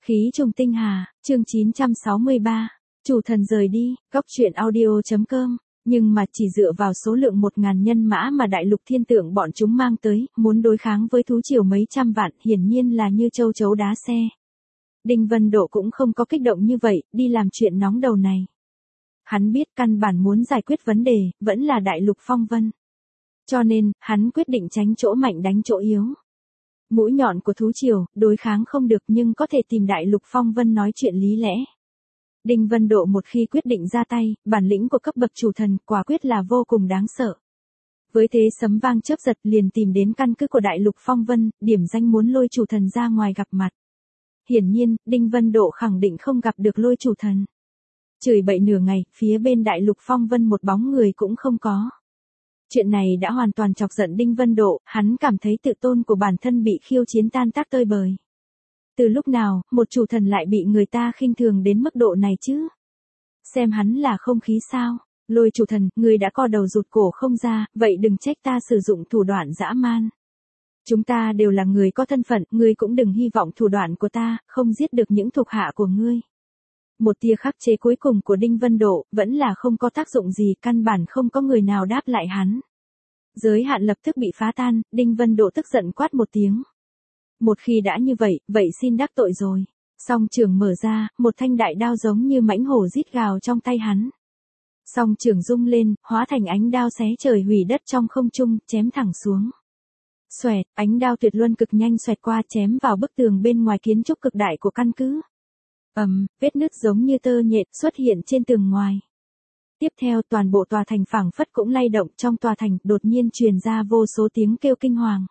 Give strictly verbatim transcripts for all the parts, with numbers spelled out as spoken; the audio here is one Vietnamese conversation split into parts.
Khí trùng tinh hà, chương chín trăm sáu mươi ba, chủ thần rời đi, góc truyện audio chấm com, nhưng mà chỉ dựa vào số lượng một ngàn nhân mã mà đại lục thiên tượng bọn chúng mang tới, muốn đối kháng với thú triều mấy trăm vạn, hiển nhiên là như châu chấu đá xe. Đinh Vân Độ cũng không có kích động như vậy, đi làm chuyện nóng đầu này. Hắn biết căn bản muốn giải quyết vấn đề, vẫn là đại lục phong vân. Cho nên, hắn quyết định tránh chỗ mạnh đánh chỗ yếu. Mũi nhọn của thú triều, đối kháng không được nhưng có thể tìm đại lục phong vân nói chuyện lý lẽ. Đinh Vân Độ một khi quyết định ra tay, bản lĩnh của cấp bậc chủ thần quả quyết là vô cùng đáng sợ. Với thế sấm vang chớp giật liền tìm đến căn cứ của đại lục phong vân, điểm danh muốn lôi chủ thần ra ngoài gặp mặt. Hiển nhiên, Đinh Vân Độ khẳng định không gặp được lôi chủ thần. Chửi bậy nửa ngày, phía bên đại lục phong vân một bóng người cũng không có. Chuyện này đã hoàn toàn chọc giận Đinh Vân Độ, hắn cảm thấy tự tôn của bản thân bị khiêu chiến tan tác tơi bời. Từ lúc nào, một chủ thần lại bị người ta khinh thường đến mức độ này chứ? Xem hắn là không khí sao? Lôi chủ thần, người đã co đầu rụt cổ không ra, vậy đừng trách ta sử dụng thủ đoạn dã man. Chúng ta đều là người có thân phận, ngươi cũng đừng hy vọng thủ đoạn của ta, không giết được những thuộc hạ của ngươi. Một tia khắc chế cuối cùng của Đinh Vân Độ, vẫn là không có tác dụng gì, căn bản không có người nào đáp lại hắn. Giới hạn lập tức bị phá tan, Đinh Vân Độ tức giận quát một tiếng. Một khi đã như vậy, vậy xin đắc tội rồi. Song trường mở ra, một thanh đại đao giống như mãnh hổ rít gào trong tay hắn. Song trường rung lên, hóa thành ánh đao xé trời hủy đất trong không trung, chém thẳng xuống. Xoẹt, ánh đao tuyệt luân cực nhanh xoẹt qua chém vào bức tường bên ngoài kiến trúc cực đại của căn cứ. Ầm, um, vết nứt giống như tơ nhện xuất hiện trên tường ngoài. Tiếp theo toàn bộ tòa thành phảng phất cũng lay động, trong tòa thành đột nhiên truyền ra vô số tiếng kêu kinh hoàng.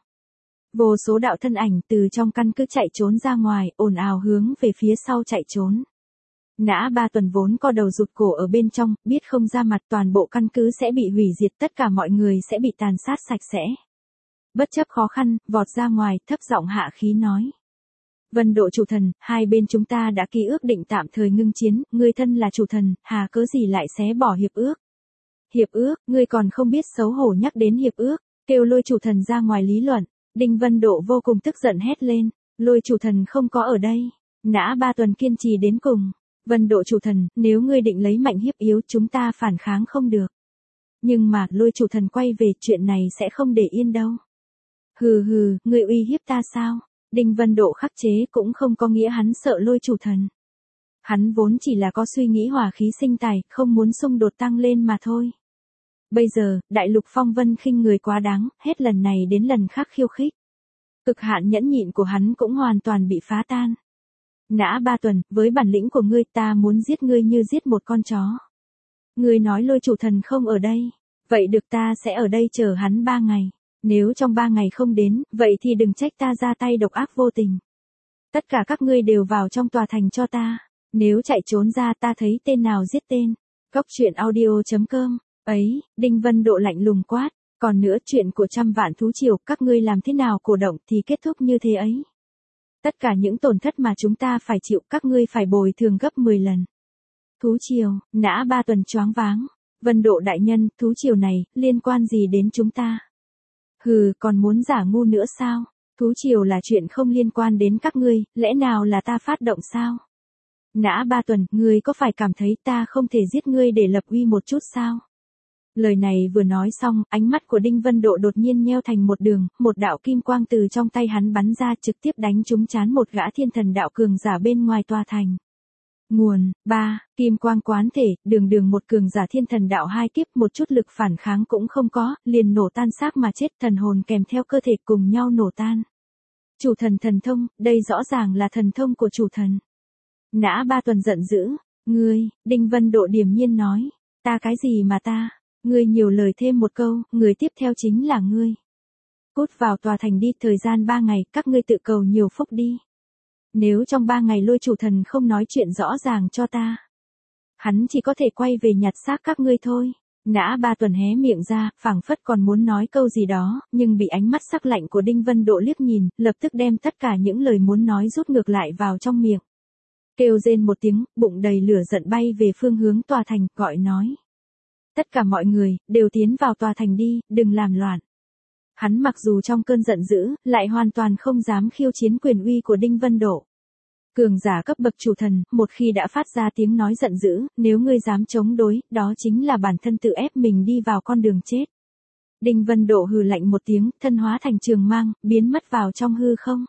Vô số đạo thân ảnh từ trong căn cứ chạy trốn ra ngoài, ồn ào hướng về phía sau chạy trốn. Nã Ba Tuần vốn co đầu rụt cổ ở bên trong, biết không ra mặt toàn bộ căn cứ sẽ bị hủy diệt, tất cả mọi người sẽ bị tàn sát sạch sẽ. Bất chấp khó khăn, vọt ra ngoài, thấp giọng hạ khí nói. Vân Độ chủ thần, hai bên chúng ta đã ký ước định tạm thời ngưng chiến, ngươi thân là chủ thần, hà cớ gì lại xé bỏ hiệp ước. Hiệp ước, ngươi còn không biết xấu hổ nhắc đến hiệp ước, kêu lôi chủ thần ra ngoài lý luận. Đinh Vân Độ vô cùng tức giận hét lên, lôi chủ thần không có ở đây. Nã Ba Tuần kiên trì đến cùng. Vân Độ chủ thần, nếu ngươi định lấy mạnh hiếp yếu chúng ta phản kháng không được. Nhưng mà, lôi chủ thần quay về, chuyện này sẽ không để yên đâu. Hừ hừ, ngươi uy hiếp ta sao? Đinh Vân Độ khắc chế cũng không có nghĩa hắn sợ lôi chủ thần. Hắn vốn chỉ là có suy nghĩ hòa khí sinh tài, không muốn xung đột tăng lên mà thôi. Bây giờ, đại lục phong vân khinh người quá đáng, hết lần này đến lần khác khiêu khích. Cực hạn nhẫn nhịn của hắn cũng hoàn toàn bị phá tan. Nã Ba Tuần, với bản lĩnh của ngươi ta muốn giết ngươi như giết một con chó. Ngươi nói lôi chủ thần không ở đây, vậy được ta sẽ ở đây chờ hắn ba ngày. Nếu trong ba ngày không đến, vậy thì đừng trách ta ra tay độc ác vô tình. Tất cả các ngươi đều vào trong tòa thành cho ta. Nếu chạy trốn ra ta thấy tên nào giết tên. Góc truyện audio chấm com. Ấy, Đinh Vân Độ lạnh lùng quát. Còn nữa chuyện của trăm vạn thú triều, các ngươi làm thế nào cổ động thì kết thúc như thế ấy. Tất cả những tổn thất mà chúng ta phải chịu các ngươi phải bồi thường gấp mười lần. Thú triều, Nã Ba Tuần choáng váng. Vân Độ đại nhân, thú triều này, liên quan gì đến chúng ta? Hừ, còn muốn giả ngu nữa sao? Thú triều là chuyện không liên quan đến các ngươi, lẽ nào là ta phát động sao? Nã Ba Tuần, ngươi có phải cảm thấy ta không thể giết ngươi để lập uy một chút sao? Lời này vừa nói xong, ánh mắt của Đinh Vân Độ đột nhiên nheo thành một đường, một đạo kim quang từ trong tay hắn bắn ra trực tiếp đánh trúng trán một gã thiên thần đạo cường giả bên ngoài tòa thành. Nguồn, ba, kim quang quán thể, đường đường một cường giả thiên thần đạo hai kiếp một chút lực phản kháng cũng không có, liền nổ tan xác mà chết, thần hồn kèm theo cơ thể cùng nhau nổ tan. Chủ thần thần thông, đây rõ ràng là thần thông của chủ thần. Nã Ba Tuần giận dữ, ngươi, Đinh Vân Độ điềm nhiên nói, ta cái gì mà ta, ngươi nhiều lời thêm một câu, người tiếp theo chính là ngươi. Cút vào tòa thành đi, thời gian ba ngày, các ngươi tự cầu nhiều phúc đi. Nếu trong ba ngày lôi chủ thần không nói chuyện rõ ràng cho ta, hắn chỉ có thể quay về nhặt xác các ngươi thôi. Nã Ba Tuần hé miệng ra, phảng phất còn muốn nói câu gì đó, nhưng bị ánh mắt sắc lạnh của Đinh Vân Độ liếc nhìn, lập tức đem tất cả những lời muốn nói rút ngược lại vào trong miệng. Kêu rên một tiếng, bụng đầy lửa giận bay về phương hướng tòa thành, gọi nói. Tất cả mọi người, đều tiến vào tòa thành đi, đừng làm loạn. Hắn mặc dù trong cơn giận dữ, lại hoàn toàn không dám khiêu chiến quyền uy của Đinh Vân Độ. Cường giả cấp bậc chủ thần, một khi đã phát ra tiếng nói giận dữ, nếu ngươi dám chống đối, đó chính là bản thân tự ép mình đi vào con đường chết. Đinh Vân Độ hừ lạnh một tiếng, thân hóa thành trường mang, biến mất vào trong hư không.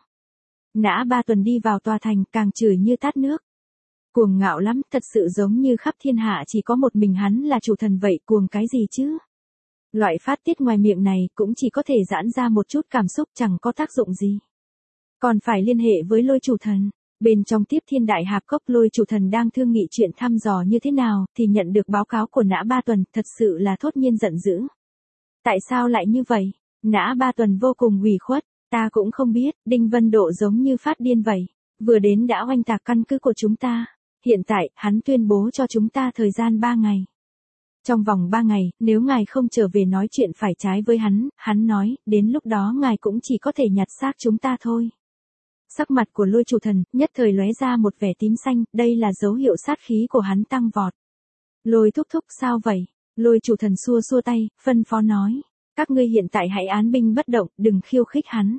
Nã Ba Tuần đi vào tòa thành, càng chửi như tát nước. Cuồng ngạo lắm, thật sự giống như khắp thiên hạ chỉ có một mình hắn là chủ thần vậy, cuồng cái gì chứ? Loại phát tiết ngoài miệng này cũng chỉ có thể giãn ra một chút cảm xúc, chẳng có tác dụng gì. Còn phải liên hệ với Lôi chủ thần. Bên trong Tiếp Thiên Đại Hạp Cốc, Lôi chủ thần đang thương nghị chuyện thăm dò như thế nào, thì nhận được báo cáo của Nã Ba Tuần, thật sự là thốt nhiên giận dữ. Tại sao lại như vậy? Nã Ba Tuần vô cùng ủy khuất, ta cũng không biết, Đinh Vân Độ giống như phát điên vậy, vừa đến đã oanh tạc căn cứ của chúng ta. Hiện tại, hắn tuyên bố cho chúng ta thời gian ba ngày. Trong vòng ba ngày, nếu ngài không trở về nói chuyện phải trái với hắn, hắn nói, đến lúc đó ngài cũng chỉ có thể nhặt xác chúng ta thôi. Sắc mặt của Lôi chủ thần, nhất thời lóe ra một vẻ tím xanh, đây là dấu hiệu sát khí của hắn tăng vọt. Lôi thúc thúc sao vậy? Lôi chủ thần xua xua tay, phân phó nói. Các ngươi hiện tại hãy án binh bất động, đừng khiêu khích hắn.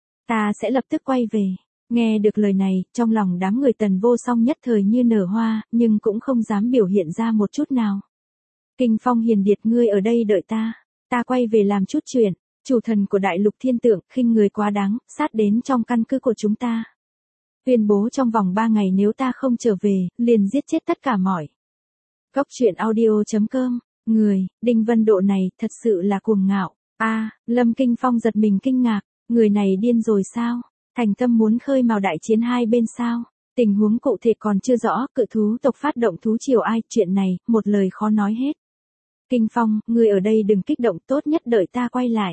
Ta sẽ lập tức quay về. Nghe được lời này, trong lòng đám người Tần Vô Song nhất thời như nở hoa, nhưng cũng không dám biểu hiện ra một chút nào. Kinh Phong Hiền Điệt, ngươi ở đây đợi ta. Ta quay về làm chút chuyện. Chủ thần của Đại Lục Thiên Tượng, khinh người quá đáng, sát đến trong căn cứ của chúng ta. Tuyên bố trong vòng ba ngày nếu ta không trở về, liền giết chết tất cả mọi. Cốc truyện audio chấm com. Người, Đinh Vân Độ này, thật sự là cuồng ngạo. A, à, Lâm Kinh Phong giật mình kinh ngạc. Người này điên rồi sao? Thành tâm muốn khơi mào đại chiến hai bên sao? Tình huống cụ thể còn chưa rõ, cự thú tộc phát động thú triều ai, chuyện này, một lời khó nói hết. Kinh Phong, ngươi ở đây đừng kích động, tốt nhất đợi ta quay lại.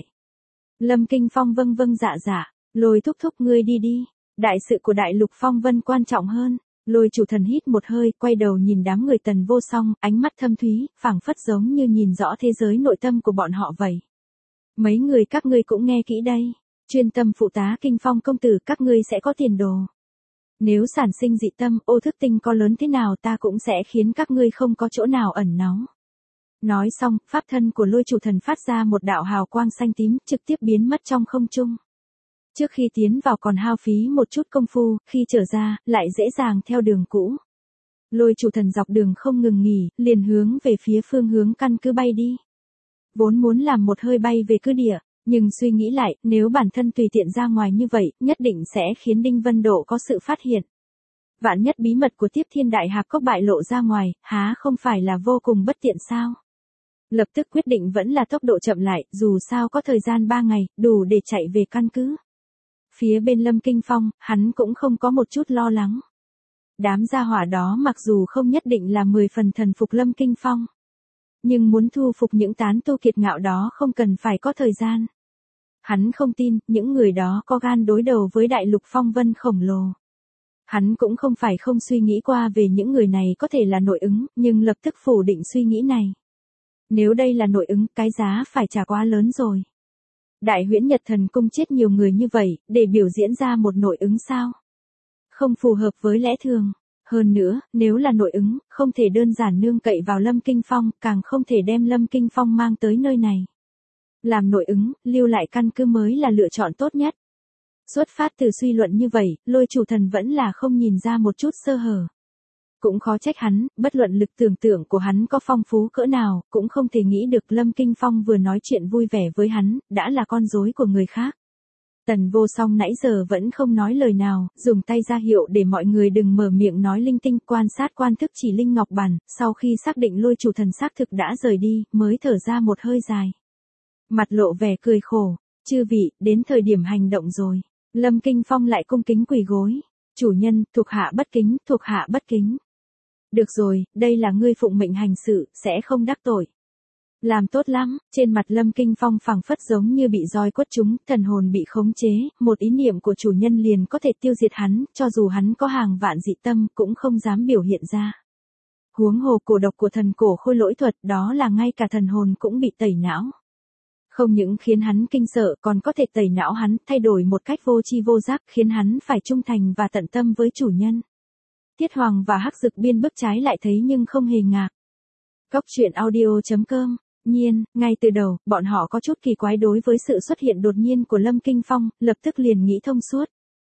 Lâm Kinh Phong vâng vâng dạ dạ, Lôi thúc thúc ngươi đi đi. Đại sự của Đại Lục Phong Vân quan trọng hơn. Lôi chủ thần hít một hơi, quay đầu nhìn đám người Tần Vô Song, ánh mắt thâm thúy, phảng phất giống như nhìn rõ thế giới nội tâm của bọn họ vậy. Mấy người các ngươi cũng nghe kỹ đây. Chuyên tâm phụ tá Kinh Phong công tử, các ngươi sẽ có tiền đồ. Nếu sản sinh dị tâm, ô thức tinh có lớn thế nào ta cũng sẽ khiến các ngươi không có chỗ nào ẩn náu. Nói xong, pháp thân của Lôi chủ thần phát ra một đạo hào quang xanh tím, trực tiếp biến mất trong không trung. Trước khi tiến vào còn hao phí một chút công phu, khi trở ra, lại dễ dàng theo đường cũ. Lôi chủ thần dọc đường không ngừng nghỉ, liền hướng về phía phương hướng căn cứ bay đi. Vốn muốn làm một hơi bay về cứ địa, nhưng suy nghĩ lại, nếu bản thân tùy tiện ra ngoài như vậy, nhất định sẽ khiến Đinh Vân Độ có sự phát hiện. Vạn nhất bí mật của Tiếp Thiên Đại Hạp Cốc bại lộ ra ngoài, há không phải là vô cùng bất tiện sao? Lập tức quyết định vẫn là tốc độ chậm lại, dù sao có thời gian ba ngày, đủ để chạy về căn cứ. Phía bên Lâm Kinh Phong, hắn cũng không có một chút lo lắng. Đám gia hỏa đó mặc dù không nhất định là mười phần thần phục Lâm Kinh Phong, nhưng muốn thu phục những tán tu kiệt ngạo đó không cần phải có thời gian. Hắn không tin, những người đó có gan đối đầu với Đại Lục Phong Vân khổng lồ. Hắn cũng không phải không suy nghĩ qua về những người này có thể là nội ứng, nhưng lập tức phủ định suy nghĩ này. Nếu đây là nội ứng, cái giá phải trả quá lớn rồi. Đại Huyễn Nhật Thần Cung chết nhiều người như vậy, để biểu diễn ra một nội ứng sao? Không phù hợp với lẽ thường. Hơn nữa, nếu là nội ứng, không thể đơn giản nương cậy vào Lâm Kinh Phong, càng không thể đem Lâm Kinh Phong mang tới nơi này. Làm nội ứng, lưu lại căn cứ mới là lựa chọn tốt nhất. Xuất phát từ suy luận như vậy, Lôi chủ thần vẫn là không nhìn ra một chút sơ hở. Cũng khó trách hắn, bất luận lực tưởng tượng của hắn có phong phú cỡ nào, cũng không thể nghĩ được Lâm Kinh Phong vừa nói chuyện vui vẻ với hắn, đã là con rối của người khác. Tần Vô Song nãy giờ vẫn không nói lời nào, dùng tay ra hiệu để mọi người đừng mở miệng nói linh tinh, quan sát quan thức chỉ linh ngọc bàn, sau khi xác định Lôi chủ thần xác thực đã rời đi, mới thở ra một hơi dài. Mặt lộ vẻ cười khổ, chư vị, đến thời điểm hành động rồi. Lâm Kinh Phong lại cung kính quỳ gối. Chủ nhân, thuộc hạ bất kính, thuộc hạ bất kính. Được rồi, đây là ngươi phụng mệnh hành sự, sẽ không đắc tội. Làm tốt lắm, trên mặt Lâm Kinh Phong phảng phất giống như bị roi quất trúng, thần hồn bị khống chế, một ý niệm của chủ nhân liền có thể tiêu diệt hắn, cho dù hắn có hàng vạn dị tâm cũng không dám biểu hiện ra. Huống hồ cổ độc của thần cổ khôi lỗi thuật, đó là ngay cả thần hồn cũng bị tẩy não. Không những khiến hắn kinh sợ, còn có thể tẩy não hắn, thay đổi một cách vô tri vô giác, khiến hắn phải trung thành và tận tâm với chủ nhân. Tiết Hoàng và Hắc Dực Biên bức trái lại thấy nhưng không hề ngạc. Cốc truyện audio chấm com. Nhiên, ngay từ đầu, bọn họ có chút kỳ quái đối với sự xuất hiện đột nhiên của Lâm Kinh Phong, lập tức liền nghĩ thông suốt.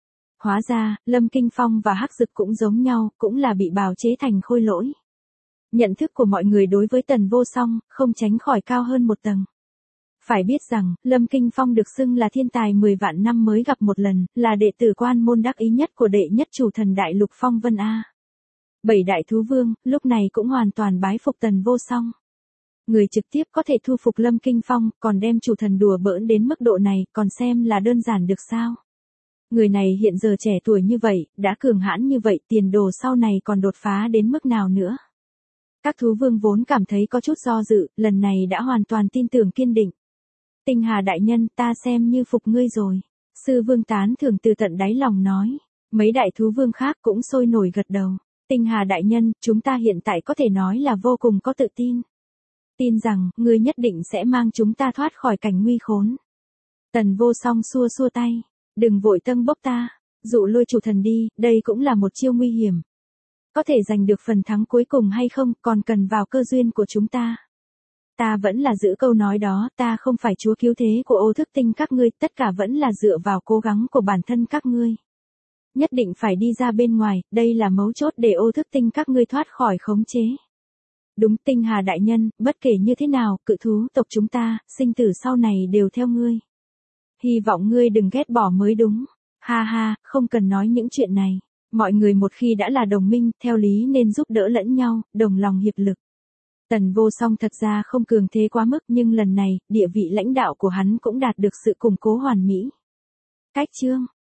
Hóa ra, Lâm Kinh Phong và Hắc Dực cũng giống nhau, cũng là bị bào chế thành khôi lỗi. Nhận thức của mọi người đối với Tần Vô Song, không tránh khỏi cao hơn một tầng. Phải biết rằng, Lâm Kinh Phong được xưng là thiên tài mười vạn năm mới gặp một lần, là đệ tử quan môn đắc ý nhất của đệ nhất chủ thần đại lục Phong Vân A. Bảy đại thú vương, lúc này cũng hoàn toàn bái phục Tần Vô Song. Người trực tiếp có thể thu phục Lâm Kinh Phong, còn đem chủ thần đùa bỡn đến mức độ này, còn xem là đơn giản được sao? Người này hiện giờ trẻ tuổi như vậy, đã cường hãn như vậy, tiền đồ sau này còn đột phá đến mức nào nữa? Các thú vương vốn cảm thấy có chút do dự, lần này đã hoàn toàn tin tưởng kiên định. Tinh Hà đại nhân, ta xem như phục ngươi rồi. Sư vương tán thưởng từ tận đáy lòng nói. Mấy đại thú vương khác cũng sôi nổi gật đầu. Tinh Hà đại nhân, chúng ta hiện tại có thể nói là vô cùng có tự tin. Tin rằng, ngươi nhất định sẽ mang chúng ta thoát khỏi cảnh nguy khốn. Tần Vô Song xua xua tay. Đừng vội tâng bốc ta. Dụ lôi chủ thần đi, đây cũng là một chiêu nguy hiểm. Có thể giành được phần thắng cuối cùng hay không, còn cần vào cơ duyên của chúng ta. Ta vẫn là giữ câu nói đó, ta không phải chúa cứu thế của Ô Thức Tinh các ngươi, tất cả vẫn là dựa vào cố gắng của bản thân các ngươi. Nhất định phải đi ra bên ngoài, đây là mấu chốt để Ô Thức Tinh các ngươi thoát khỏi khống chế. Đúng, Tinh Hà đại nhân, bất kể như thế nào, cự thú tộc chúng ta, sinh tử sau này đều theo ngươi. Hy vọng ngươi đừng ghét bỏ mới đúng. Ha ha, không cần nói những chuyện này. Mọi người một khi đã là đồng minh, theo lý nên giúp đỡ lẫn nhau, đồng lòng hiệp lực. Tần Vô Song thật ra không cường thế quá mức, nhưng lần này, địa vị lãnh đạo của hắn cũng đạt được sự củng cố hoàn mỹ. Cách chương